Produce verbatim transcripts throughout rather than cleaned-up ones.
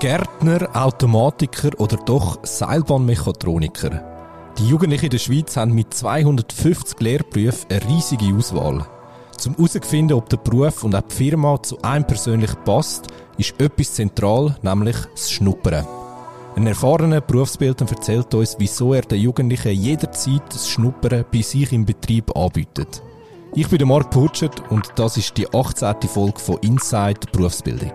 Gärtner, Automatiker oder doch Seilbahnmechatroniker? Die Jugendlichen in der Schweiz haben mit zweihundertfünfzig Lehrberufen eine riesige Auswahl. Um herauszufinden, ob der Beruf und auch die Firma zu einem persönlich passt, ist etwas zentral, nämlich das Schnuppern. Ein erfahrener Berufsbildner erzählt uns, wieso er den Jugendlichen jederzeit das Schnuppern bei sich im Betrieb anbietet. Ich bin der Marc Purtschert und das ist die achtzehnte Folge von Inside Berufsbildung.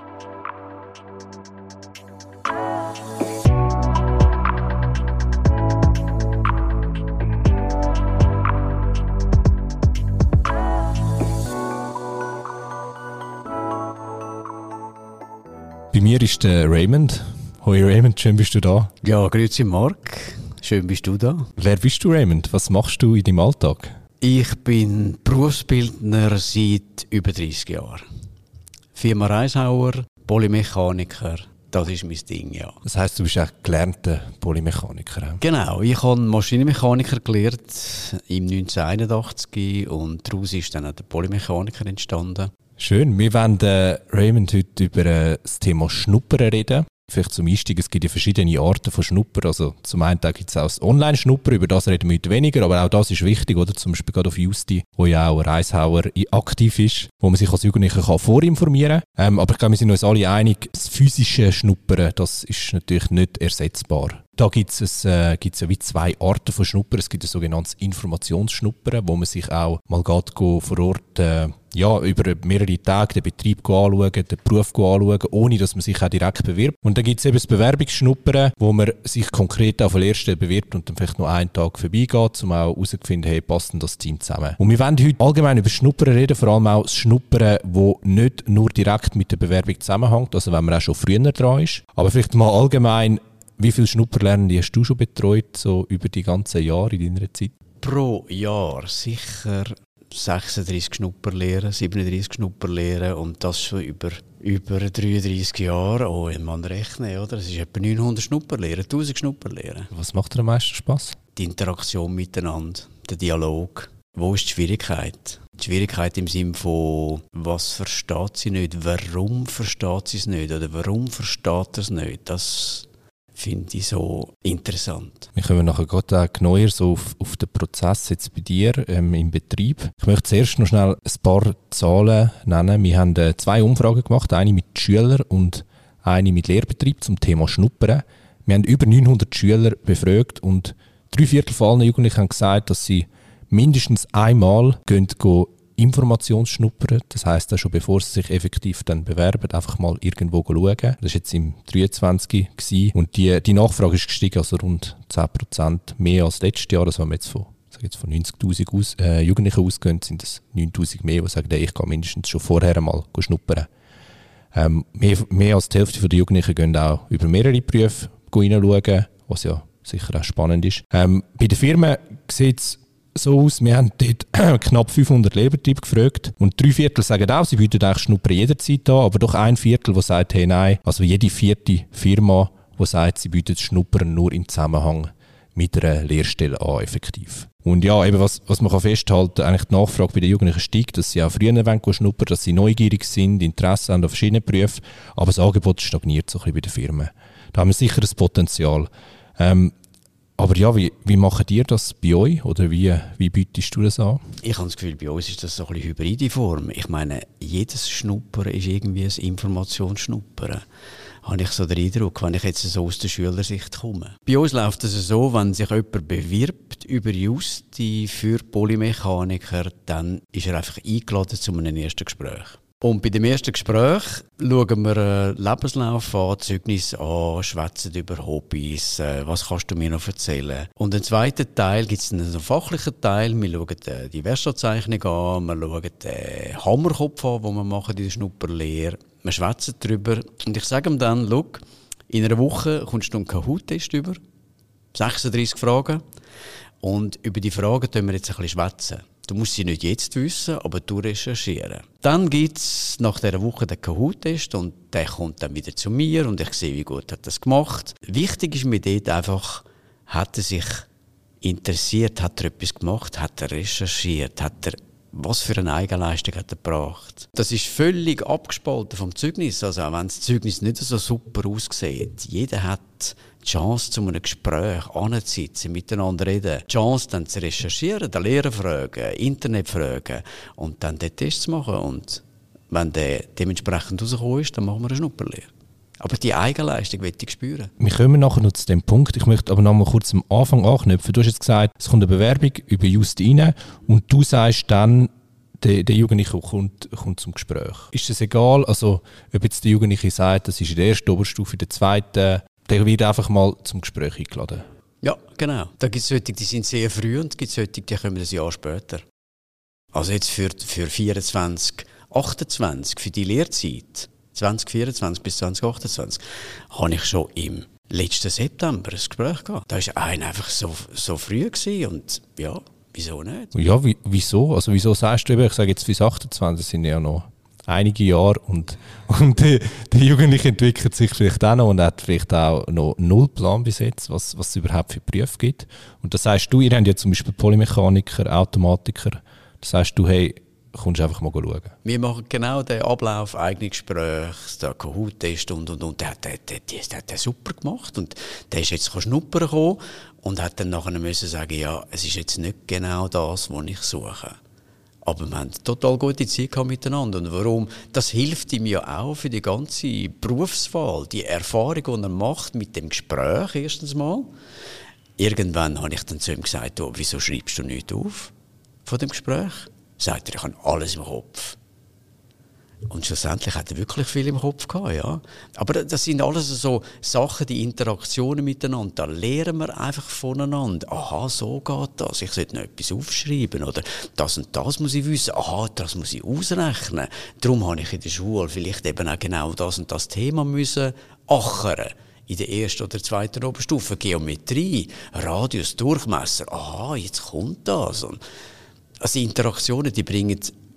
Bei mir ist der Raymond. Hoi Raymond, schön bist du da. Ja, grüezi Marc, schön bist du da. Wer bist du, Raymond? Was machst du in deinem Alltag? Ich bin Berufsbildner seit über dreißig Jahren. Firma Reishauer, Polymechaniker, das ist mein Ding, ja. Das heisst, du bist auch gelernter Polymechaniker? Genau, ich habe Maschinenmechaniker gelernt im neunzehnhunderteinundachtzig und daraus ist dann auch der Polymechaniker entstanden. Schön. Wir wollen, äh, Raymond, heute über äh, das Thema Schnuppern reden. Vielleicht zum Einstieg, es gibt ja verschiedene Arten von Schnuppern. Also zum einen gibt es auch das Online-Schnuppern, über das reden wir heute weniger, aber auch das ist wichtig, oder? Zum Beispiel gerade auf Justi, wo ja auch Reishauer aktiv ist, wo man sich als Jugendlicher kann vorinformieren kann. Ähm, aber ich glaube, wir sind uns alle einig, das physische Schnuppern, das ist natürlich nicht ersetzbar. Da gibt es äh, gibt's ja wie zwei Arten von Schnuppern. Es gibt ein sogenanntes Informationsschnuppern, wo man sich auch mal geht, go vor Ort äh, ja, über mehrere Tage den Betrieb anschauen, den Beruf anschauen, ohne dass man sich auch direkt bewirbt. Und dann gibt es eben das Bewerbungsschnuppern, wo man sich konkret auf den ersten bewirbt und dann vielleicht noch einen Tag vorbeigeht, um auch herauszufinden, hey, passt denn das Team zusammen. Und wir wollen heute allgemein über Schnuppern reden, vor allem auch das Schnuppern, das nicht nur direkt mit der Bewerbung zusammenhängt, also wenn man auch schon früher dran ist. Aber vielleicht mal allgemein, wie viele Schnupperlernende hast du schon betreut, so über die ganzen Jahre in deiner Zeit? Pro Jahr sicher sechsunddreissig Schnupperlehren, siebenunddreissig Schnupperlehren und das schon über, über dreiunddreissig Jahre. Oh, wenn man rechnet, oder? Das ist etwa neunhundert Schnupperlehren, tausend Schnupperlehren. Was macht dir am meisten Spass? Die Interaktion miteinander, der Dialog. Wo ist die Schwierigkeit? Die Schwierigkeit im Sinne von, was versteht sie nicht, warum versteht sie es nicht oder warum versteht er es nicht? Das finde ich so interessant. Wir kommen nachher gerade auch genauer so auf, auf den Prozess jetzt bei dir ähm, im Betrieb. Ich möchte zuerst noch schnell ein paar Zahlen nennen. Wir haben äh, zwei Umfragen gemacht, eine mit Schülern und eine mit Lehrbetrieb zum Thema Schnuppern. Wir haben über neunhundert Schüler befragt und drei Viertel von allen Jugendlichen haben gesagt, dass sie mindestens einmal gehen, gehen Informationsschnuppern, das heisst auch schon bevor sie sich effektiv dann bewerben, einfach mal irgendwo schauen. Das war jetzt im dreiundzwanzig gewesen. Und die, die Nachfrage ist gestiegen, also rund zehn Prozent mehr als letztes Jahr. Also wenn wir jetzt von, sag jetzt von neunzigtausend aus, äh, Jugendlichen ausgehen, sind es neuntausend mehr, die sagen, hey, ich kann mindestens schon vorher mal schnuppern. Ähm, mehr, mehr als die Hälfte der Jugendlichen gehen auch über mehrere Berufe hineinschauen, was ja sicher auch spannend ist. Ähm, bei den Firmen sieht es so aus, wir haben dort knapp fünfhundert Lehrbetriebe gefragt und drei Viertel sagen auch, sie bieten eigentlich Schnuppern jederzeit an, aber doch ein Viertel, der sagt, hey nein, also jede vierte Firma, die sagt, sie bietet Schnuppern nur im Zusammenhang mit einer Lehrstelle an, effektiv. Und ja, eben was, was man kann festhalten, eigentlich die Nachfrage bei den Jugendlichen steigt, dass sie auch früher wollen schnuppern, dass sie neugierig sind, Interesse haben an verschiedenen Berufen, aber das Angebot stagniert so ein bisschen bei den Firmen. Da haben wir sicher ein Potenzial. Ähm, Aber ja, wie, wie macht ihr das bei euch oder wie, wie bietest du das an? Ich habe das Gefühl, bei uns ist das so ein bisschen hybride Form. Ich meine, jedes Schnuppern ist irgendwie ein Informationsschnuppern. Habe ich so den Eindruck, wenn ich jetzt so aus der Schülersicht komme. Bei uns läuft es so, wenn sich jemand bewirbt über Justi für Polymechaniker, dann ist er einfach eingeladen zu einem ersten Gespräch. Und bei dem ersten Gespräch schauen wir äh, Lebenslauf an, Zeugnis an, schwätzen über Hobbys, äh, was kannst du mir noch erzählen. Und im zweiten Teil gibt es einen fachlichen Teil, wir schauen äh, die Werkstattzeichnung an, wir schauen den Hammerkopf an, den wir machen in der Schnupperlehre, wir schwätzen darüber und ich sage ihm dann, schau, in einer Woche kommst du einen Kahoot-Test über, sechsunddreissig Fragen und über die Fragen können wir jetzt ein bisschen schwätzen. Du musst sie nicht jetzt wissen, aber du recherchieren. Dann gibt es nach dieser Woche den Kahoot-Test und der kommt dann wieder zu mir und ich sehe, wie gut er das gemacht. Wichtig ist mir dort einfach, hat er sich interessiert, hat er etwas gemacht, hat er recherchiert, hat er was für eine Eigenleistung hat er gebracht. Das ist völlig abgespalten vom Zeugnis. Also auch wenn das Zeugnis nicht so super aussieht, jeder hat die Chance, zu einem Gespräch anzusitzen, miteinander reden, die Chance, dann zu recherchieren, den Lehrer fragen, Internet fragen und dann den Test zu machen. Und wenn der dementsprechend rausgekommen ist, dann machen wir eine Schnupperlehre. Aber die Eigenleistung möchte ich spüren. Wir kommen nachher noch zu dem Punkt. Ich möchte aber noch mal kurz am Anfang anknüpfen. Du hast jetzt gesagt, es kommt eine Bewerbung über Just rein und du sagst dann, der, der Jugendliche kommt, kommt zum Gespräch. Ist das egal, also, ob jetzt der Jugendliche sagt, das ist in der ersten Oberstufe, in der zweiten, der wird einfach mal zum Gespräch eingeladen? Ja, genau. Da gibt es solche, die sind sehr früh und es gibt solche, die kommen ein Jahr später. Also jetzt für, für vierundzwanzig, achtundzwanzig, für die Lehrzeit, zwanzig vierundzwanzig bis zwanzig achtundzwanzig, habe ich schon im letzten September ein Gespräch gehabt. Da war einer einfach so, so früh gewesen und ja, wieso nicht? Ja, wie, wieso? Also wieso sagst du eben, ich sage jetzt bis achtundzwanzig sind ja noch einige Jahre und, und der, der Jugendliche entwickelt sich vielleicht auch noch und hat vielleicht auch noch null Plan bis jetzt, was, was es überhaupt für Berufe gibt. Und das heißt du, ihr habt ja zum Beispiel Polymechaniker, Automatiker, das heißt du, hey, kommst einfach mal schauen. Wir machen genau den Ablauf, eigene Gespräche, der Kahoot-Test und, und, und. Der hat den super gemacht und der ist jetzt schnuppern gekommen und hat dann nachher müssen sagen, ja, es ist jetzt nicht genau das, was ich suche. Aber wir haben total gute Zeit gehabt miteinander. Und warum? Das hilft ihm ja auch für die ganze Berufswahl, die Erfahrung, die er macht mit dem Gespräch erstens mal. Irgendwann habe ich dann zu ihm gesagt, oh, wieso schreibst du nichts auf von dem Gespräch? Sagt er, ich habe alles im Kopf. Und schlussendlich hat er wirklich viel im Kopf gehabt, ja. Aber das sind alles so Sachen, die Interaktionen miteinander. Da lernen wir einfach voneinander. Aha, so geht das. Ich sollte noch etwas aufschreiben. Oder das und das muss ich wissen. Aha, das muss ich ausrechnen. Darum habe ich in der Schule vielleicht eben auch genau das und das Thema müssen achern. In der ersten oder zweiten Oberstufe. Geometrie, Radius, Durchmesser. Aha, jetzt kommt das. Und also Interaktionen, die bringen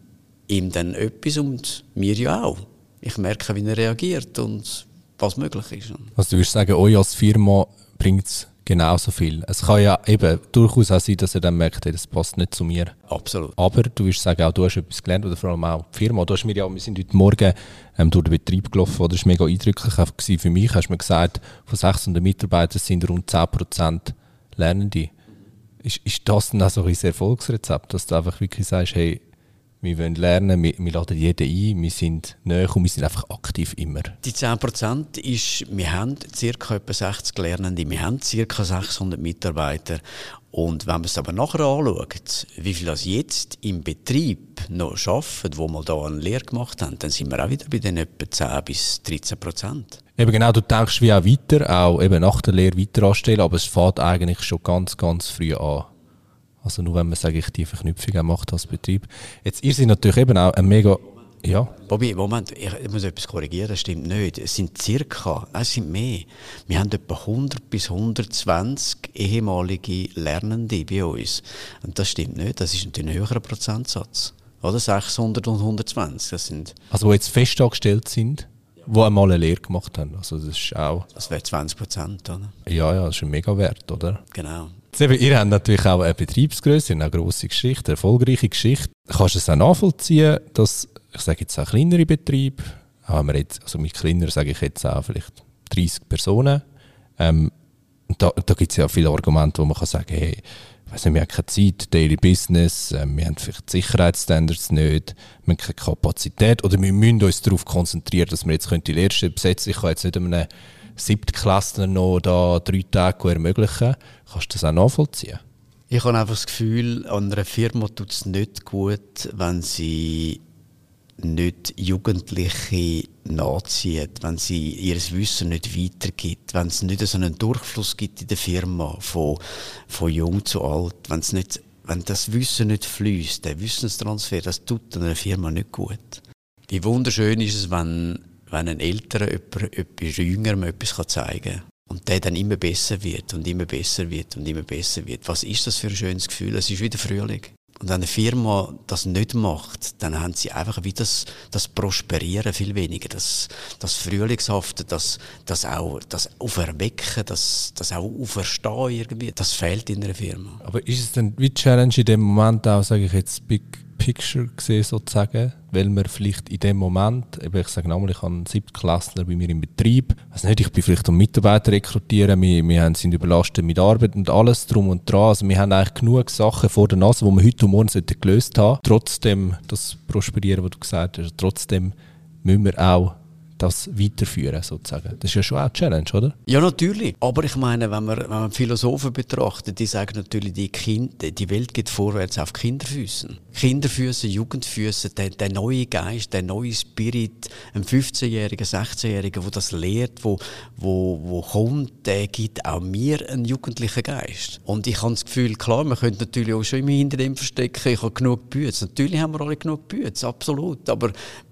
ihm dann etwas und mir ja auch. Ich merke, wie er reagiert und was möglich ist. Also du würdest sagen, euch als Firma bringt es genauso viel. Es kann ja eben durchaus auch sein, dass er dann merkt, hey, das passt nicht zu mir. Absolut. Aber du würdest sagen, auch du hast etwas gelernt oder vor allem auch die Firma. Du hast mir ja, wir sind heute Morgen ähm, durch den Betrieb gelaufen, das war mega eindrücklich auch für mich. Hast du mir gesagt, von sechshundert Mitarbeitern sind rund zehn Prozent Lernende. Ist, ist das dann auch so ein Erfolgsrezept, dass du einfach wirklich sagst, hey, wir wollen lernen, wir, wir laden jeden ein, wir sind näher und wir sind einfach aktiv immer. Die zehn Prozent ist, wir haben ca. etwa sechzig Lernende, wir haben ca. sechshundert Mitarbeiter. Und wenn man es aber nachher anschaut, wie viel das jetzt im Betrieb noch arbeiten, wo wir da eine Lehre gemacht haben, dann sind wir auch wieder bei den etwa zehn bis dreizehn Prozent. Eben genau, du denkst wie auch weiter, auch eben nach der Lehre weiter anstellen, aber es fängt eigentlich schon ganz, ganz früh an. Also nur wenn man, sage ich, die Verknüpfung macht als Betrieb. Jetzt, ihr seid natürlich eben auch ein mega... Ja. Bobby, Moment, ich muss etwas korrigieren, das stimmt nicht. Es sind circa, nein, es sind mehr. Wir haben etwa hundert bis hundertzwanzig ehemalige Lernende bei uns. Und das stimmt nicht, das ist natürlich ein höherer Prozentsatz. Oder sechshundert und hundertzwanzig, das sind... Also die jetzt fest angestellt sind, die einmal eine Lehre gemacht haben. Also das ist auch... Das wäre zwanzig Prozent, oder? Ja, ja, das ist ein mega Wert, oder? Genau. Eben, ihr habt natürlich auch eine Betriebsgröße, eine grosse Geschichte, eine erfolgreiche Geschichte. Kannst du es auch nachvollziehen, dass, ich sage jetzt auch kleinere Betriebe, haben wir jetzt, also mit kleiner sage ich jetzt auch vielleicht dreißig Personen, ähm, da, da gibt es ja viele Argumente, wo man kann sagen, hey, ich weiss nicht, wir haben keine Zeit, Daily Business, äh, wir haben vielleicht die Sicherheitsstandards nicht, wir haben keine Kapazität oder wir müssen uns darauf konzentrieren, dass wir jetzt die Lehrstelle besetzen. Ich kann jetzt nicht einem Siebtklässler noch da drei Tage ermöglichen. Kannst du das auch nachvollziehen? Ich habe einfach das Gefühl, an einer Firma tut es nicht gut, wenn sie nicht Jugendliche nachzieht, wenn sie ihr Wissen nicht weitergibt, wenn es nicht so einen Durchfluss gibt in der Firma, von, von jung zu alt, wenn es nicht, wenn das Wissen nicht fließt, der Wissenstransfer, das tut einer Firma nicht gut. Wie wunderschön ist es, wenn, wenn ein Älterer etwas Jüngerem etwas zeigen kann. Und der dann immer besser wird und immer besser wird und immer besser wird. Was ist das für ein schönes Gefühl? Es ist wieder Frühling. Und wenn eine Firma das nicht macht, dann haben sie einfach wieder das, das Prosperieren viel weniger. Das, das Frühlingshafte, das, das auch, das Auferwecken, das, das auch Auferstehen irgendwie, das fehlt in einer Firma. Aber ist es denn wie Challenge in dem Moment auch, sage ich jetzt, bei Picture gesehen, sozusagen, weil man vielleicht in dem Moment, eben ich sage nochmal, ich habe einen Siebtklässler bei mir im Betrieb, also nicht, ich bin vielleicht um Mitarbeiter rekrutieren, wir, wir sind überlastet mit Arbeit und alles drum und dran, also wir haben eigentlich genug Sachen vor der Nase, die wir heute und morgen sollten gelöst haben. Trotzdem, das Prosperieren, was du gesagt hast, trotzdem müssen wir auch das weiterführen, sozusagen. Das ist ja schon auch eine Challenge, oder? Ja, natürlich. Aber ich meine, wenn man, wenn man Philosophen betrachtet, die sagen natürlich, die, kind, die Welt geht vorwärts auf Kinderfüßen. Kinderfüße, Jugendfüße, der, der neue Geist, der neue Spirit, ein fünfzehnjähriger, sechzehnjähriger, der das lehrt, wo, wo, wo kommt, der gibt auch mir einen jugendlichen Geist. Und ich habe das Gefühl, klar, man könnte natürlich auch schon immer hinter dem verstecken, ich habe genug Bütze. Natürlich haben wir alle genug Bütze, absolut. Aber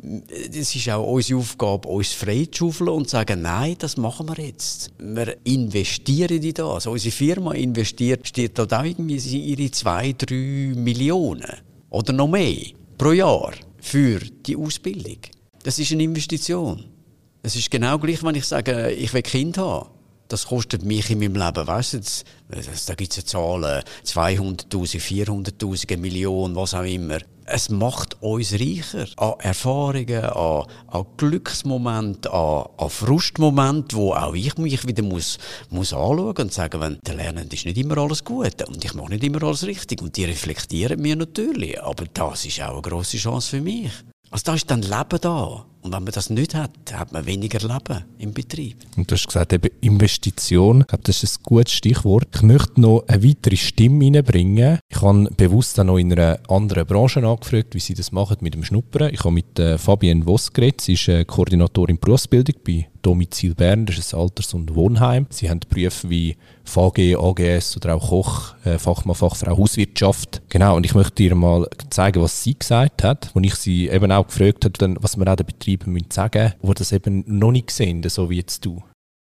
es ist auch unsere Aufgabe, uns freizuschaufeln und sagen, nein, das machen wir jetzt. Wir investieren in das. Unsere Firma investiert, steht dort auch irgendwie ihre zwei, drei Millionen oder noch mehr pro Jahr für die Ausbildung. Das ist eine Investition. Es ist genau gleich, wenn ich sage, ich will ein Kind haben. Das kostet mich in meinem Leben, weißt du, das, das, da gibt es Zahlen, zweihunderttausend, vierhunderttausend, eine Million, was auch immer. Es macht uns reicher an Erfahrungen, an, an Glücksmomenten, an, an Frustmomenten, wo auch ich mich wieder muss, muss anschauen und sagen, wenn der Lernen ist nicht immer alles gut und ich mache nicht immer alles richtig und die reflektieren mir natürlich, aber das ist auch eine grosse Chance für mich. Also da ist dann Leben da. Und wenn man das nicht hat, hat man weniger Leben im Betrieb. Und du hast gesagt, eben Investition, ich glaube, das ist ein gutes Stichwort. Ich möchte noch eine weitere Stimme reinbringen. Ich habe bewusst auch noch in einer anderen Branche angefragt, wie sie das machen mit dem Schnuppern. Ich habe mit äh, Fabienne Voss geredet. Sie ist äh, Koordinatorin Berufsbildung bei Domizil Bern, das ist ein Alters- und Wohnheim. Sie haben Berufe wie V G, A G S oder auch Koch, äh, Fachmann, Fachfrau, Hauswirtschaft. Genau, und ich möchte dir mal zeigen, was sie gesagt hat, als ich sie eben auch gefragt habe, was man auch den Betrieben müssen sagen, die das eben noch nicht sehen, so wie jetzt du.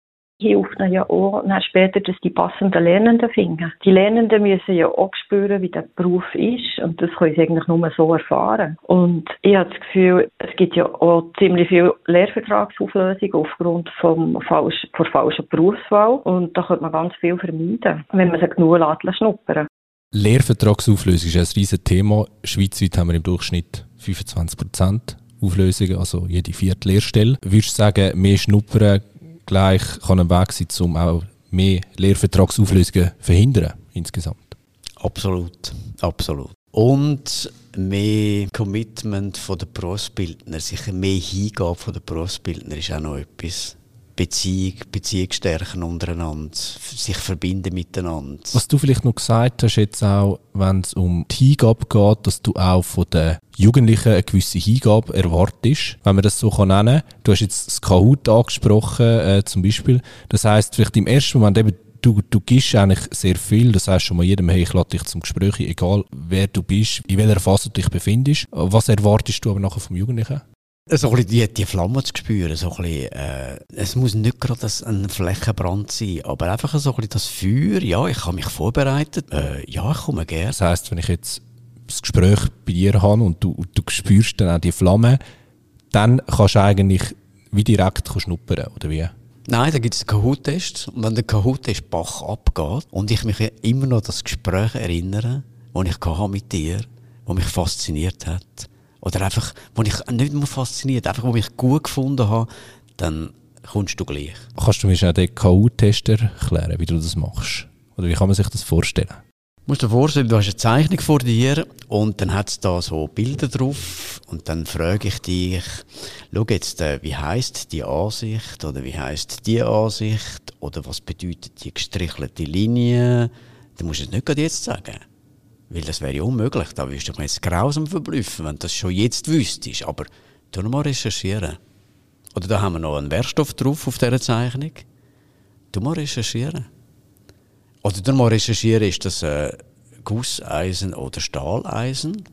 Hilft ihnen ja auch dann später, dass die passenden Lernenden finden. Die Lernenden müssen ja auch spüren, wie der Beruf ist und das können sie eigentlich nur so erfahren. Und ich habe das Gefühl, es gibt ja auch ziemlich viel Lehrvertragsauflösung aufgrund vom falsch, der falschen Berufswahl und da könnte man ganz viel vermeiden, wenn man sie genug lässt schnuppern. Lehrvertragsauflösung ist ein riesiges Thema. Schweizweit haben wir im Durchschnitt fünfundzwanzig Prozent Auflösungen, also jede vierte Lehrstelle. Würdest du sagen, mehr Schnuppern gleich kann ein Weg sein, um auch mehr Lehrvertragsauflösungen zu verhindern insgesamt? Absolut, absolut. Und mehr Commitment von der Berufsbildner, sicher mehr Hingabe von der Berufsbildner ist auch noch etwas. Beziehung, Beziehung stärken untereinander, sich verbinden miteinander. Was du vielleicht noch gesagt hast, jetzt auch, wenn es um die Hingabe geht, dass du auch von den Jugendlichen eine gewisse Hingabe erwartest, wenn man das so nennen kann. Du hast jetzt das Kahoot angesprochen, äh, zum Beispiel. Das heisst, vielleicht im ersten Moment eben, du, du gibst eigentlich sehr viel. Das heisst schon mal jedem, hey, ich lade dich zum Gespräch, egal wer du bist, in welcher Phase du dich befindest. Was erwartest du aber nachher vom Jugendlichen? So ein bisschen die, die Flamme zu spüren, so ein bisschen, äh, es muss nicht gerade ein Flächenbrand sein, aber einfach so ein bisschen das Feuer, ja, ich habe mich vorbereitet, äh, ja, ich komme gerne. Das heisst, wenn ich jetzt das Gespräch bei dir habe und du, du spürst dann auch die Flamme, dann kannst du eigentlich wie direkt schnuppern, oder wie? Nein, da gibt es einen Kahoot-Test und wenn der Kahoot-Test Bach abgeht und ich mich immer noch an das Gespräch erinnere, das ich hatte mit dir, das mich fasziniert hat, oder einfach, wo ich nicht mehr fasziniert, einfach, wo ich gut gefunden habe, dann kommst du gleich. Kannst du mir schon den Kahoot-Test erklären, wie du das machst? Oder wie kann man sich das vorstellen? Du musst dir vorstellen, du hast eine Zeichnung vor dir und dann hat es da so Bilder drauf und dann frage ich dich, schau jetzt, wie heisst die Ansicht oder wie heisst die Ansicht oder was bedeutet die gestrichelte Linie? Du musst es nicht gerade jetzt sagen. Weil das wäre ja unmöglich, da würdest du mich jetzt grausam verblüffen, wenn du das schon jetzt wüsstest. Aber tu noch mal recherchieren. Oder da haben wir noch einen Werkstoff drauf auf dieser Zeichnung. Tu mal recherchieren. Oder tu mal recherchieren, ist das äh, Gusseisen oder Stahleisen?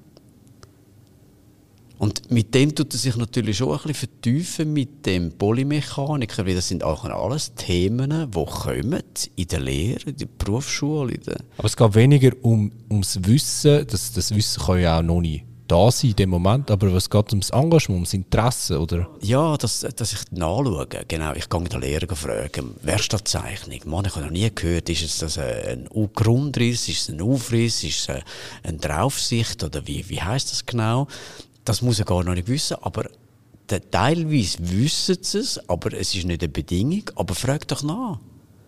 Und mit dem tut er sich natürlich schon ein bisschen vertiefen mit dem Polymechaniker, weil das sind auch alles Themen, die kommen in der Lehre, in der Berufsschule. In der Aber es geht weniger um, ums Wissen, das, das Wissen kann ja auch noch nicht da sein in dem Moment, aber was geht ums Engagement, ums Interesse, oder? Ja, dass, dass ich nachschaue. Genau, ich gehe den Lehrer fragen, Werkstattzeichnung. Mann, ich habe noch nie gehört, ist es das ein Grundriss, ist es ein Aufriss, ist es eine Draufsicht oder wie, wie heisst das genau? Das muss er gar noch nicht wissen, aber teilweise wissen sie es, aber es ist nicht eine Bedingung. Aber frag doch nach.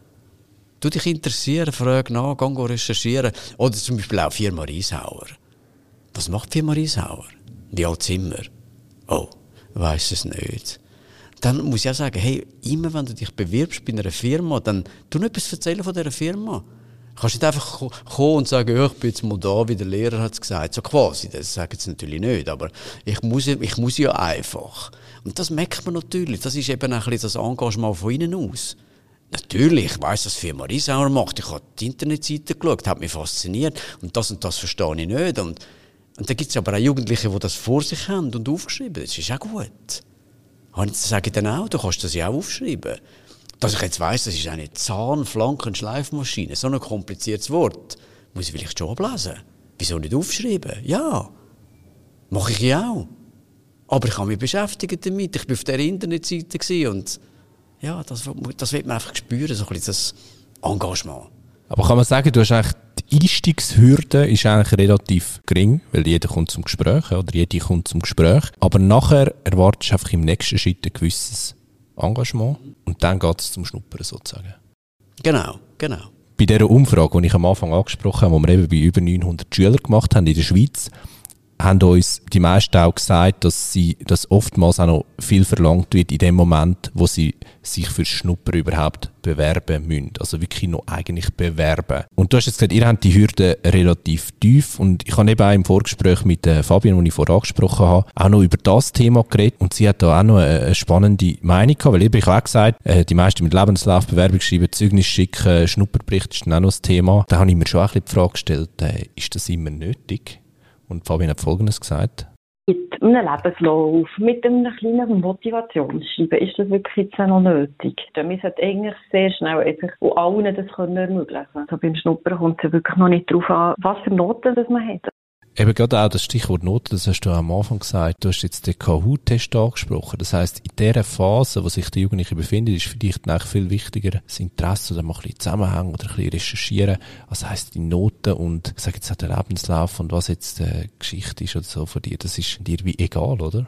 Du dich interessieren, frag nach, geh recherchieren. Oder zum Beispiel auch Firma Rieshauer. Was macht Firma Rieshauer? Wie alt sind wir? Oh, weiss es nicht. Dann muss ich auch sagen, hey, immer wenn du dich bewirbst bei einer Firma, dann tu nicht etwas erzählen von dieser Firma. Du kannst nicht einfach kommen und sagen, ja, ich bin jetzt mal da, wie der Lehrer hat es gesagt. So quasi, das sagen sie natürlich nicht, aber ich muss, ich muss ja einfach. Und das merkt man natürlich. Das ist eben ein bisschen das Engagement von innen aus. Natürlich, ich weiss, was Firma Rieshauer macht. Ich habe die Internetseite geschaut, hat mich fasziniert. Und das und das verstehe ich nicht. Und, und dann gibt es aber auch Jugendliche, die das vor sich haben und aufgeschrieben. Das ist auch gut. Das sage ich dann auch, du kannst das ja auch aufschreiben. Dass ich jetzt weiss, das ist eine Zahn-, Flanken-, Schleifmaschine. So ein kompliziertes Wort. Muss ich vielleicht schon ablesen. Wieso nicht aufschreiben? Ja. Mache ich ja auch. Aber ich habe mich beschäftigt damit. Ich war auf der Internetseite und ja, das, das wird man einfach spüren, so ein bisschen das Engagement. Aber kann man sagen, du hast eigentlich die Einstiegshürde ist eigentlich relativ gering, weil jeder kommt zum Gespräch, oder jede kommt zum Gespräch. Aber nachher erwartest du einfach im nächsten Schritt ein gewisses Engagement und dann geht es zum Schnuppern sozusagen. Genau, genau. Bei dieser Umfrage, die ich am Anfang angesprochen habe, die wir eben bei über neunhundert Schülern gemacht haben in der Schweiz, haben uns die meisten auch gesagt, dass sie, dass oftmals auch noch viel verlangt wird in dem Moment, wo sie sich für Schnupper überhaupt bewerben müssen. Also wirklich noch eigentlich bewerben. Und du hast jetzt gesagt, ihr habt die Hürde relativ tief und ich habe eben auch im Vorgespräch mit äh, Fabian, den ich vorher angesprochen habe, auch noch über das Thema geredet und sie hat da auch noch eine, eine spannende Meinung gehabt, weil eben ich habe auch gesagt, äh, die meisten mit Lebenslauf, Bewerbung schreiben, Zeugnis schicken, Schnupperbericht ist dann auch noch das Thema. Da habe ich mir schon ein bisschen die Frage gestellt, äh, ist das immer nötig? Und Fabian hat Folgendes gesagt. Mit einem Lebenslauf, mit einem kleinen Motivationsschreiben ist das wirklich jetzt noch nötig. Wir sollten eigentlich sehr schnell einfach und allen das können ermöglichen. Also beim Schnuppern kommt es ja wirklich noch nicht darauf an, was für Noten das man hat. Eben gerade auch das Stichwort Noten, das hast du am Anfang gesagt. Du hast jetzt den K H U-Test angesprochen. Das heisst, in dieser Phase, wo sich der Jugendliche befindet, ist vielleicht eigentlich viel wichtiger das Interesse oder mal ein bisschen zusammenhängen oder ein bisschen recherchieren. Was heisst die Noten und, ich sage jetzt auch der Lebenslauf und was jetzt die Geschichte ist oder so von dir, das ist dir wie egal, oder?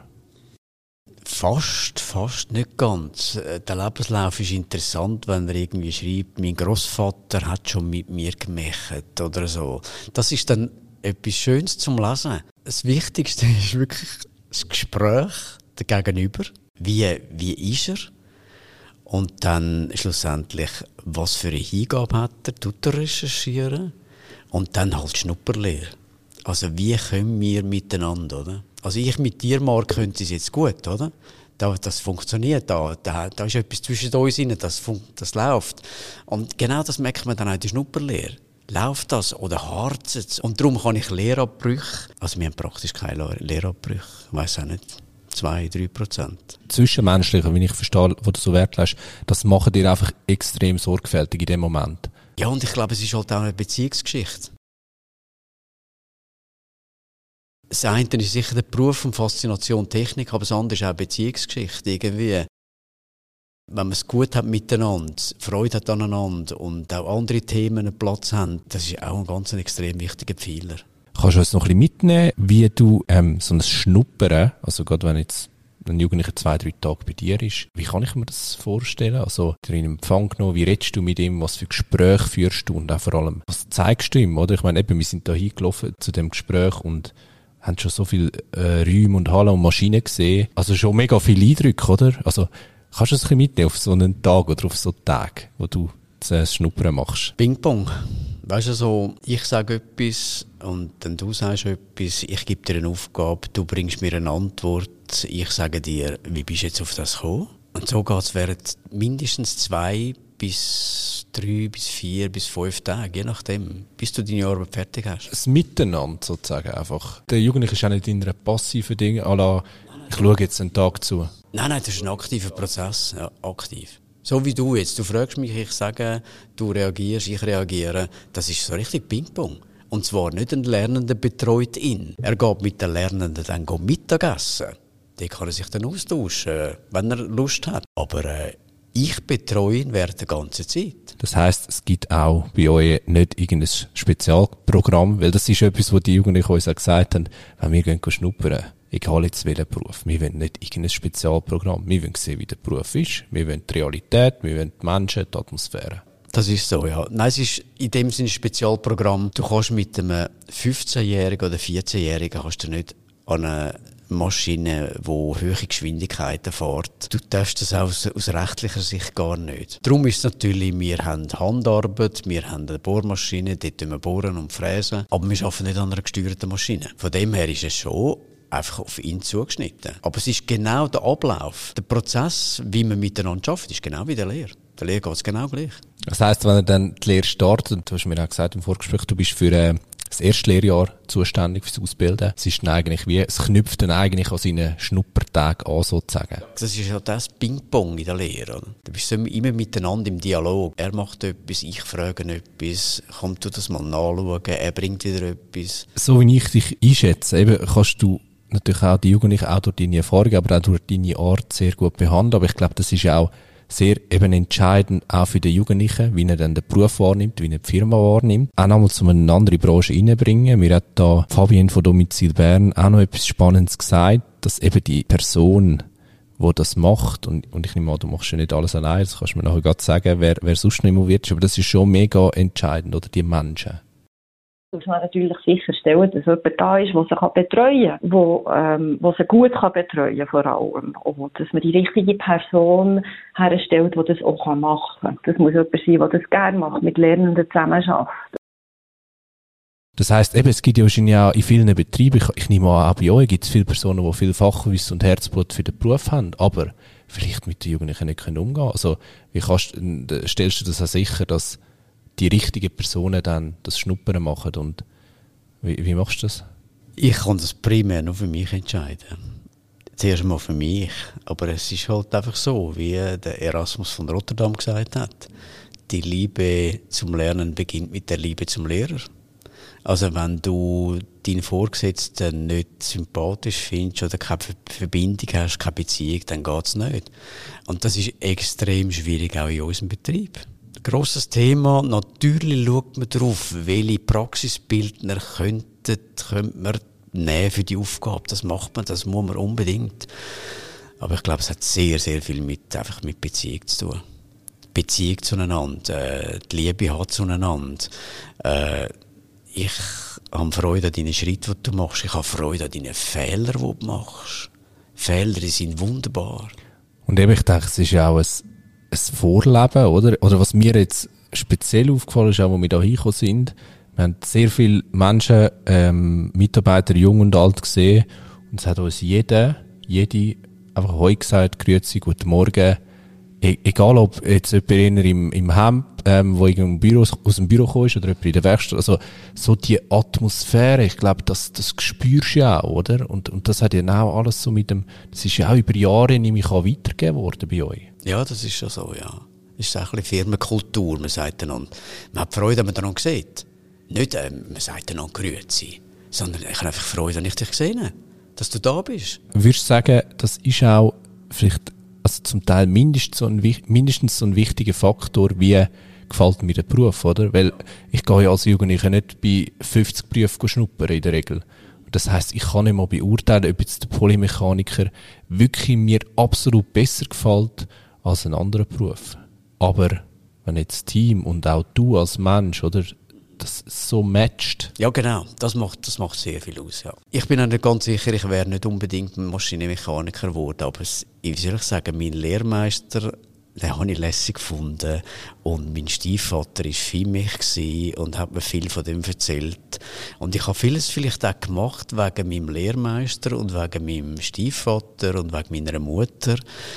Fast, fast nicht ganz. Der Lebenslauf ist interessant, wenn er irgendwie schreibt, mein Grossvater hat schon mit mir gemacht oder so. Das ist dann etwas Schönes zum Lesen. Das Wichtigste ist wirklich das Gespräch, der Gegenüber. Wie, wie ist er? Und dann schlussendlich, was für eine Hingabe hat er? Tut er recherchieren? Und dann halt Schnupperlehre. Also wie können wir miteinander, oder? Also ich mit dir, Marc, könnte es jetzt gut, oder? Da, das funktioniert, da, da, da ist etwas zwischen uns rein, das, das läuft. Und genau das merkt man dann auch in der Schnupperlehre. Läuft das oder harzt es? Und darum kann ich Lehrabbrüche, also wir haben praktisch keine Lehrabbrüche, ich weiss auch nicht, zwei, drei Prozent. Zwischenmenschliche, wie ich verstehe, wo du so Wert legst, das macht dir einfach extrem sorgfältig in dem Moment. Ja, und ich glaube, es ist halt auch eine Beziehungsgeschichte. Das eine ist sicher der Beruf und Faszination Technik, aber das andere ist auch Beziehungsgeschichte irgendwie. Wenn man es gut hat miteinander, Freude hat aneinander und auch andere Themen einen Platz haben, das ist auch ein ganz extrem wichtiger Pfeiler. Kannst du uns noch ein bisschen mitnehmen, wie du ähm, so ein Schnuppern, also gerade wenn jetzt ein Jugendlicher zwei, drei Tage bei dir ist, wie kann ich mir das vorstellen? Also, dir in Empfang genommen, wie redest du mit ihm, was für Gespräche führst du und auch vor allem, was zeigst du ihm, oder? Ich meine, eben, wir sind da hingelaufen zu dem Gespräch und haben schon so viele äh, Räume und Hallen und Maschinen gesehen. Also schon mega viele Eindrücke, oder? Also, kannst du es ein bisschen mitnehmen auf so einen Tag oder auf so einen Tag, wo du das Schnuppern machst? Ping-Pong. Weißt du, so, ich sage etwas und dann du sagst etwas, ich gebe dir eine Aufgabe, du bringst mir eine Antwort, ich sage dir, wie bist du jetzt auf das gekommen? Und so geht es während mindestens zwei bis drei bis vier bis fünf Tage, je nachdem, bis du deine Arbeit fertig hast. Das Miteinander sozusagen einfach. Der Jugendliche ist auch nicht in einer passiven Ding, à la, ich schaue jetzt einen Tag zu. Nein, nein, das ist ein aktiver Prozess, ja, aktiv. So wie du jetzt, du fragst mich, ich sage, du reagierst, ich reagiere, das ist so richtig Ping-Pong. Und zwar nicht ein Lernender betreut ihn. Er geht mit den Lernenden dann Mittagessen. Den kann er sich dann austauschen, wenn er Lust hat. Aber äh, ich betreue ihn während der ganzen Zeit. Das heisst, es gibt auch bei euch nicht irgendein Spezialprogramm, weil das ist etwas, was die Jugendlichen uns auch gesagt haben, wenn wir gehen schnuppern, egal jetzt welchen Beruf, wir wollen nicht irgendein Spezialprogramm, wir wollen sehen, wie der Beruf ist, wir wollen die Realität, wir wollen die Menschen, die Atmosphäre. Das ist so, ja. Nein, es ist in dem Sinne ein Spezialprogramm. Du kannst mit einem fünfzehnjährigen oder vierzehnjährigen kannst du nicht an eine Maschine, die hohe Geschwindigkeiten fährt. Du darfst das aus, aus rechtlicher Sicht gar nicht. Darum ist es natürlich, wir haben Handarbeit, wir haben eine Bohrmaschine, dort wir bohren und fräsen, aber wir arbeiten nicht an einer gesteuerten Maschine. Von dem her ist es schon einfach auf ihn zugeschnitten. Aber es ist genau der Ablauf, der Prozess, wie man miteinander arbeitet, ist genau wie der Lehre. Der Lehre geht es genau gleich. Das heisst, wenn er dann die Lehre startet, und du hast mir auch gesagt im Vorgespräch, du bist für äh, das erste Lehrjahr zuständig fürs Ausbilden. Es ist dann eigentlich wie, es knüpft dann eigentlich an seinen Schnuppertag an, sozusagen. Das ist ja das Ping-Pong in der Lehre. Du bist immer miteinander im Dialog. Er macht etwas, ich frage etwas, komm, tu das mal nachschauen, er bringt wieder etwas. So wie ich dich einschätze, eben kannst du natürlich auch die Jugendlichen auch durch deine Erfahrung, aber auch durch deine Art sehr gut behandeln. Aber ich glaube, das ist ja auch sehr eben entscheidend, auch für den Jugendlichen, wie er dann den Beruf wahrnimmt, wie er die Firma wahrnimmt. Auch nochmal zu einer anderen Branche reinbringen. Mir hat da Fabienne von Domizil Bern auch noch etwas Spannendes gesagt, dass eben die Person, die das macht, und, und ich nehme an, du machst ja nicht alles allein, das kannst du mir nachher gerade sagen, wer, wer sonst noch involviert ist, aber das ist schon mega entscheidend, oder die Menschen. Muss man natürlich sicherstellen, dass jemand da ist, der sie betreuen kann, wo, ähm, wo sie gut kann betreuen vor allem. Und dass man die richtige Person herstellt, die das auch machen kann. Das muss jemand sein, der das gerne macht, mit Lernenden zusammenarbeitet. Das heisst, eben, es gibt ja wahrscheinlich auch in vielen Betrieben, ich, ich nehme an, auch bei euch gibt es viele Personen, die viel Fachwissen und Herzblut für den Beruf haben, aber vielleicht mit den Jugendlichen nicht umgehen können. Also, wie kannst, stellst du das auch sicher, dass die richtigen Personen dann das Schnuppern machen, und wie, wie machst du das? Ich kann das primär nur für mich entscheiden. Zuerst mal für mich, aber es ist halt einfach so, wie der Erasmus von Rotterdam gesagt hat, die Liebe zum Lernen beginnt mit der Liebe zum Lehrer. Also wenn du deinen Vorgesetzten nicht sympathisch findest oder keine Verbindung hast, keine Beziehung, dann geht es nicht. Und das ist extrem schwierig auch in unserem Betrieb. Grosses Thema. Natürlich schaut man darauf, welche Praxisbildner könnten, könnte man nehmen für die Aufgabe. Das macht man, das muss man unbedingt. Aber ich glaube, es hat sehr, sehr viel mit, einfach mit Beziehung zu tun. Beziehung zueinander, äh, die Liebe hat zueinander. Äh, ich habe Freude an deinen Schritten, die du machst. Ich habe Freude an deinen Fehlern, die du machst. Fehler, die sind wunderbar. Und eben, ich denke, es ist ja auch ein ein Vorleben, oder? Oder was mir jetzt speziell aufgefallen ist, auch wo wir da hingekommen sind, wir haben sehr viele Menschen, ähm, Mitarbeiter, jung und alt gesehen, und es hat uns jeder, jede einfach heute gesagt, grüezi, guten Morgen, e- egal ob jetzt jemand im, im Hemd, ähm, wo im Büro, aus dem Büro kommt, oder jemand in der Werkstatt, also so die Atmosphäre, ich glaube, das, das spürst du ja auch, oder? Und, und das hat ja auch alles so mit dem, das ist ja auch über Jahre nämlich auch weitergegeben worden bei euch. Ja, das ist schon so, ja. Das ist auch ein bisschen Firmenkultur, man sagt einander. Man hat Freude, wenn man einander sieht. Nicht, äh, man sagt einander grüezi, sondern ich habe einfach Freude, wenn ich dich sehe, dass du da bist. Würdest du sagen, das ist auch vielleicht, also zum Teil mindestens so ein, mindestens so ein wichtiger Faktor, wie gefällt mir der Beruf, oder? Weil ich gehe ja als Jugendlicher nicht bei fünfzig Berufen schnuppern in der Regel. Das heisst, ich kann nicht mal beurteilen, ob jetzt der Polymechaniker wirklich mir absolut besser gefällt als ein anderer Beruf. Aber wenn jetzt das Team und auch du als Mensch, oder, das so matcht. Ja, genau. Das macht, das macht sehr viel aus, ja. Ich bin auch nicht ganz sicher, ich wäre nicht unbedingt ein Maschinenmechaniker geworden, aber es, wie soll ich sagen, mein Lehrmeister, den habe ich lässig gefunden, und mein Stiefvater war Viehmech und hat mir viel von dem erzählt. Und ich habe vieles vielleicht auch gemacht wegen meinem Lehrmeister und wegen meinem Stiefvater und wegen meiner Mutter.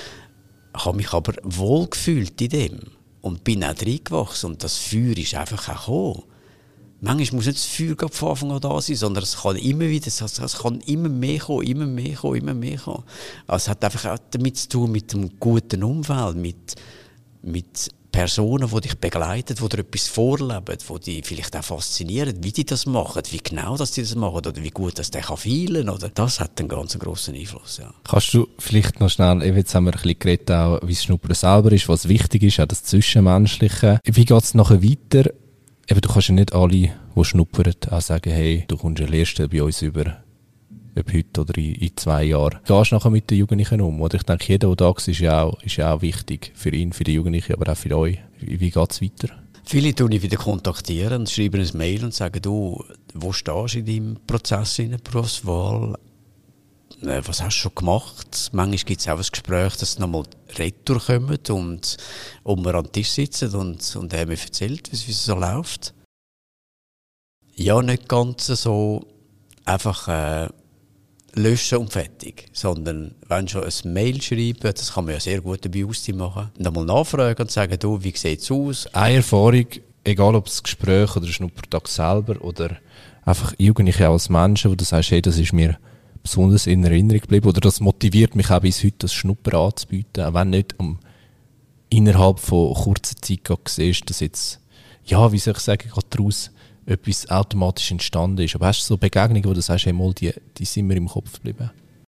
Ich habe mich aber wohl gefühlt in dem und bin auch reingewachsen, und das Feuer ist einfach auch gekommen. Manchmal muss nicht das Feuer von Anfang an da sein, sondern es kann immer wieder, es kann immer mehr kommen, immer mehr kommen, immer mehr kommen. Also es hat einfach auch damit zu tun mit einem guten Umfeld, mit, mit Personen, die dich begleiten, die dir etwas vorleben, die dich vielleicht auch faszinieren, wie die das machen, wie genau dass die das machen oder wie gut dass der kann feilen, oder das hat einen ganz grossen Einfluss. Ja. Kannst du vielleicht noch schnell, jetzt haben wir ein bisschen geredet, auch, wie das Schnuppern selber ist, was wichtig ist, auch das Zwischenmenschliche. Wie geht es nachher weiter? Eben, du kannst ja nicht alle, die schnuppern, auch sagen, hey, du kommst eine Lehrstelle bei uns über, ob heute oder in, in zwei Jahren. Wie gehst du nachher mit den Jugendlichen um? Oder ich denke, jeder, der da ist, ist ja auch, ist ja auch wichtig für ihn, für die Jugendlichen, aber auch für euch. Wie, wie geht es weiter? Viele tun ich wieder kontaktieren, schreiben ein Mail und sagen, du, wo stehst du in deinem Prozess in der Berufswahl? Was hast du schon gemacht? Manchmal gibt es auch ein Gespräch, dass sie nochmal retour kommen und, und wir am Tisch sitzen und, und er mir erzählt, wie es so läuft. Ja, nicht ganz so einfach äh, löschen und fertig, sondern wenn schon ein Mail schreiben, das kann man ja sehr gut dabei ausziehen machen, und einmal nachfragen und sagen, du, wie sieht es aus? Eine Erfahrung, egal ob das Gespräch oder der Schnuppertag selber oder einfach Jugendliche als Menschen, wo du sagst, hey, das ist mir besonders in Erinnerung geblieben oder das motiviert mich auch bis heute, das Schnuppern anzubieten, auch wenn nicht um, innerhalb von kurzer Zeit siehst, dass jetzt, ja, wie soll ich sagen, gerade daraus etwas automatisch entstanden ist. Aber hast du so Begegnungen, wo du sagst, hey, mal, die, die sind mir im Kopf geblieben?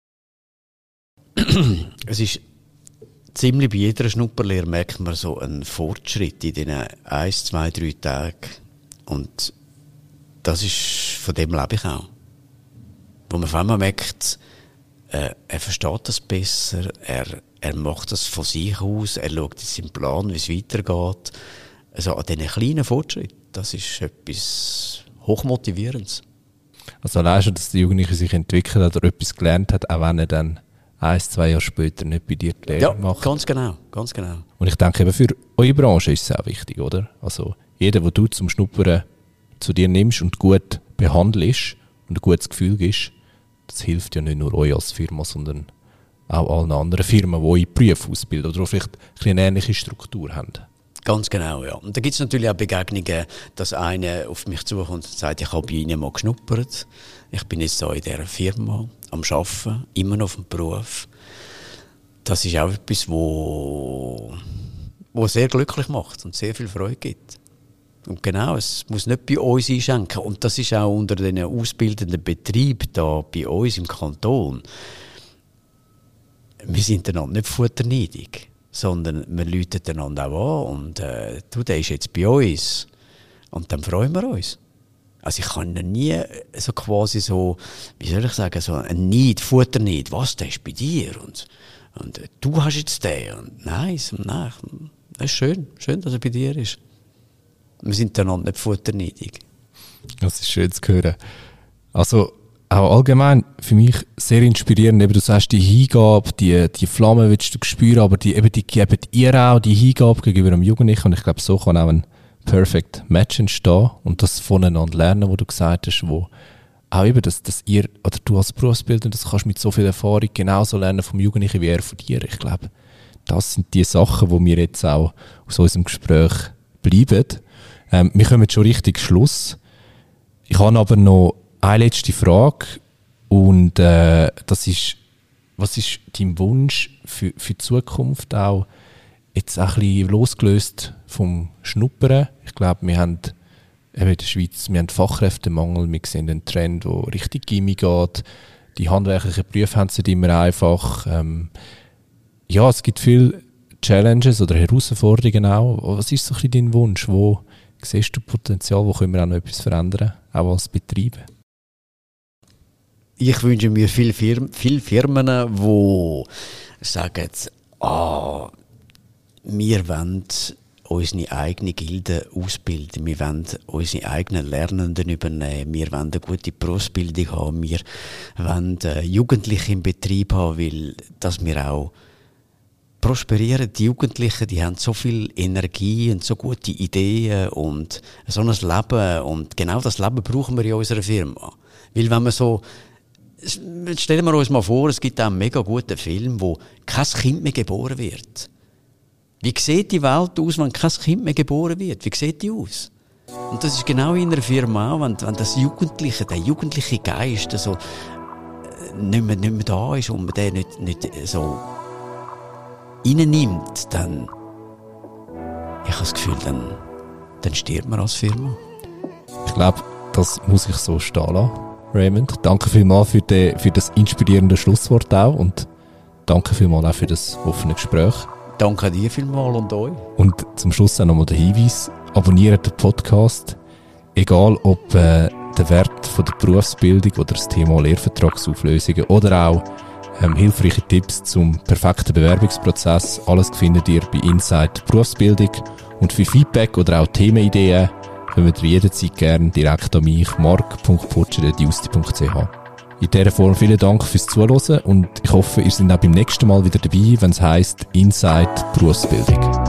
Es ist ziemlich bei jeder Schnupperlehre merkt man so einen Fortschritt in diesen eins, zwei, drei Tagen. Und das ist, von dem lebe ich auch. Wo man auf einmal merkt, äh, er versteht das besser, er, er macht das von sich aus, er schaut jetzt im Plan, wie es weitergeht. Also an diesen kleinen Fortschritt, das ist etwas Hochmotivierendes. Also allein schon, dass der Jugendliche sich entwickelt hat oder etwas gelernt hat, auch wenn er dann ein, zwei Jahre später nicht bei dir die Lehre ja, macht. Ja, ganz genau, ganz genau. Und ich denke, eben für eure Branche ist es auch wichtig, oder? Also jeder, den du zum Schnuppern zu dir nimmst und gut behandelst und ein gutes Gefühl gibst, das hilft ja nicht nur euch als Firma, sondern auch allen anderen Firmen, die eure Berufe ausbilden oder vielleicht eine ähnliche Struktur haben. Ganz genau, ja. Und da gibt es natürlich auch Begegnungen, dass einer auf mich zukommt und sagt, ich habe bei Ihnen mal geschnuppert. Ich bin jetzt da in dieser Firma am Arbeiten, immer noch auf dem Beruf. Das ist auch etwas, wo, wo sehr glücklich macht und sehr viel Freude gibt. Und genau, es muss nicht bei uns einschenken. Und das ist auch unter den ausbildenden Betrieben da bei uns im Kanton. Wir sind einander nicht futterneidig, sondern wir läuten einander auch an und äh, du, der ist jetzt bei uns. Und dann freuen wir uns. Also ich kann nie so quasi so, wie soll ich sagen, so ein Neid, Futterneid, was, der ist bei dir und, und äh, du hast jetzt den. Und nein, nein, das ist schön, schön, dass er bei dir ist. Wir sind einander nicht futterneidig. Das ist schön zu hören. Also auch allgemein für mich sehr inspirierend. Eben, du sagst, die Hingabe, die, die Flamme willst du spüren, aber die, eben, die geben ihr auch die Hingabe gegenüber einem Jugendlichen. Und ich glaube, so kann auch ein Perfect Match entstehen. Und das voneinander lernen, was du gesagt hast, wo auch eben, dass, dass ihr, oder du als Berufsbildner, das kannst mit so viel Erfahrung genauso lernen vom Jugendlichen wie er von dir. Ich glaube, das sind die Sachen, die wir jetzt auch aus unserem Gespräch bleiben. Ähm, wir kommen schon richtig Schluss. Ich habe aber noch eine letzte Frage und äh, das ist, was ist dein Wunsch für, für die Zukunft auch, jetzt auch ein bisschen losgelöst vom Schnuppern? Ich glaube, wir haben eben in der Schweiz, wir haben Fachkräftemangel, wir sehen einen Trend, der richtig Gimmi geht, die handwerklichen Berufe haben es nicht immer einfach. Ähm, ja, es gibt viele Challenges oder Herausforderungen auch. Was ist so ein bisschen dein Wunsch? Wo siehst du Potenzial, wo können wir auch noch etwas verändern, auch als Betrieb? Ich wünsche mir viele Firmen, viele Firmen, die sagen, ah, wir wollen unsere eigene Gilde ausbilden, wir wollen unsere eigenen Lernenden übernehmen, wir wollen eine gute Berufsbildung haben, wir wollen Jugendliche im Betrieb haben, weil dass wir auch prosperieren. Die Jugendlichen, die haben so viel Energie und so gute Ideen und so ein Leben, und genau das Leben brauchen wir in unserer Firma. Weil wenn man so, stellen wir uns mal vor, es gibt auch einen mega guten Film, wo kein Kind mehr geboren wird. Wie sieht die Welt aus, wenn kein Kind mehr geboren wird? Wie sieht die aus? Und das ist genau in einer Firma auch, wenn, wenn das Jugendliche, der jugendliche Geist so nicht mehr, nicht mehr da ist und man den nicht, nicht so reinnimmt, dann, ich das Gefühl, dann, dann stirbt man als Firma. Ich glaube, das muss ich so stehen lassen, Raymond. Danke vielmals für, die, für das inspirierende Schlusswort auch und danke vielmals auch für das offene Gespräch. Danke dir vielmals und euch. Und zum Schluss auch nochmal der Hinweis, abonniert den Podcast, egal ob äh, der Wert von der Berufsbildung oder das Thema Lehrvertragsauflösungen oder auch ähm, hilfreiche Tipps zum perfekten Bewerbungsprozess. Alles findet ihr bei Insight Berufsbildung. Und für Feedback oder auch Themenideen kommt ihr jederzeit gerne direkt an mich, mark punkt putscher at justi punkt c h. In dieser Form vielen Dank fürs Zuhören und ich hoffe, ihr seid auch beim nächsten Mal wieder dabei, wenn es heisst Insight Berufsbildung.